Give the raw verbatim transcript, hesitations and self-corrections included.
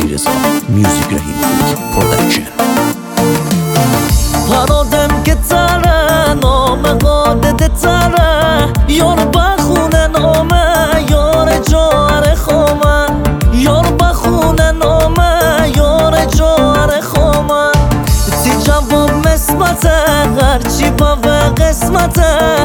علیرضا میوزیک رحیم پور پرودکشن. پرادم که تره نام قادت تره یار بخونه نامه یار جار خومه یار بخونه نامه یار جار خومه تی جواب مسمته هرچی با قسمته